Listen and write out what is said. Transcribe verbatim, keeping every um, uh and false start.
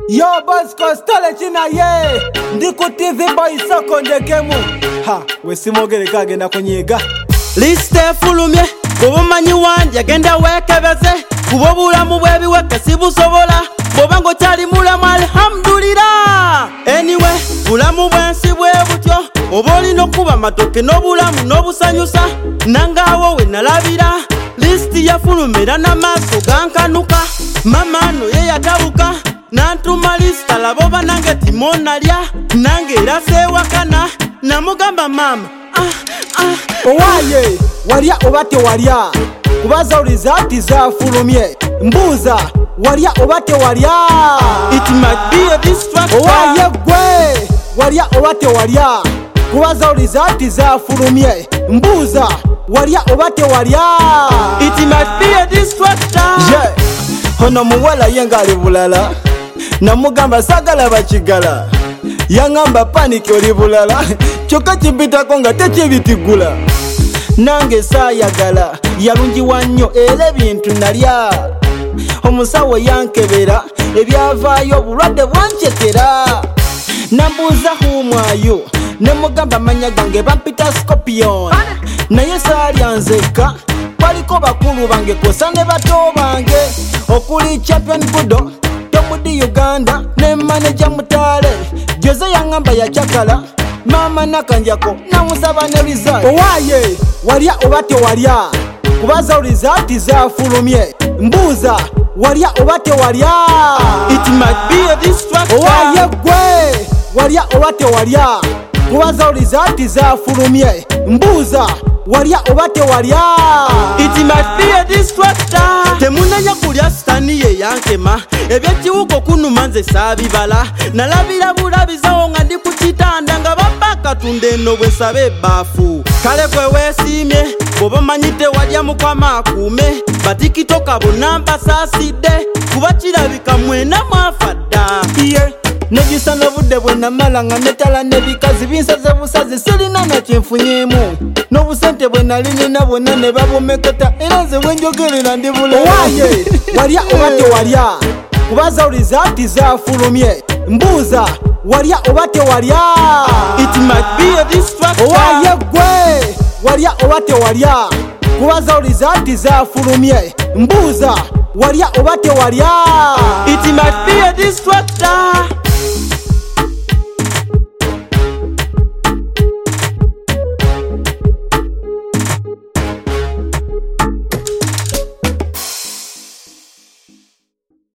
Yo Bosco stole china ye Ndiku T V boy soko ndekemu Ha, wesimogere kagenda kunyiga Liste fulumye Kubumanyi wanje agenda wekebeze Kubo bulamu bwebiweke sibusobola Boba ngo kyali mulamu alhamdulillah. Anyway, bulamu bwensi bwe butyo oba olina okuba matoke n'obulamu n'obusanyusa nangawo we nalabira listi yafulumira n'amaaso gankanuka mama no ye yatabuka nantuma lista labo banange timonalya nange era sewakana namugamba mama ah, ah. Owaye walya oba tewalya kubaza result zafulumye mbuuza walya oba tewalya it might be a distraction. Owaye gwe walya oba tewalya kubaza result zafulumye mbuuza walya oba tewalya it might be a distraction. yeah. Ono muwala yenga ali bulala namugamba sagala bakigala yangamba paniki oli bulala kyokka kimpitako nga tekibitigula nange saayagala yalungiwa nnyo era ebintu nalya omusawo yankebera ebyavaayo obulwadde bwancekera nambuuza humwayo nemugamba manya gange bampita Scorpion naye saalya nzekka baliko bakulu bange kosa ne bato bange okuli champion budo tomudi Uganda ne manager Mutale Jose yangamba yakyakala mama nakanjako namusaba ne result. Owaye walya oba tewalya kubaza result zafulumye mbuuza walya oba tewalya it might be a distraction. Owaye gwe walya oba tewalya kubaza result zafulumye mbuuza walya oba tewalya it might be a distraction. Temunanya kulya stani ye yankema ebyekiwuko kunuma nze saabibala nalabira bulabizawo nga ndi ku kitanda nga bampa katunde eno bwe nsaba ebbaafu kale kwe weesiimye bw'oba manyite walya mukama akuume batikitoka bonna mpasaasidde kuba kirabika mwena mwafa dda yeah. Negisa n'obudde bwe namala nga netala n'ebikazi binsaze busazi sirina na kyenfunyemu n'obusente bwe nali nina bwonna ne babomeketa era nze bwe njogerera ndi bulala. Owaye walya oba tewalya kubaza result zafulumye mbuuza walya oba tewalya it might be a distraction. Owaye gwe walya oba tewalya kubaza result zafulumye mbuuza walya oba tewalya it might be a distraction.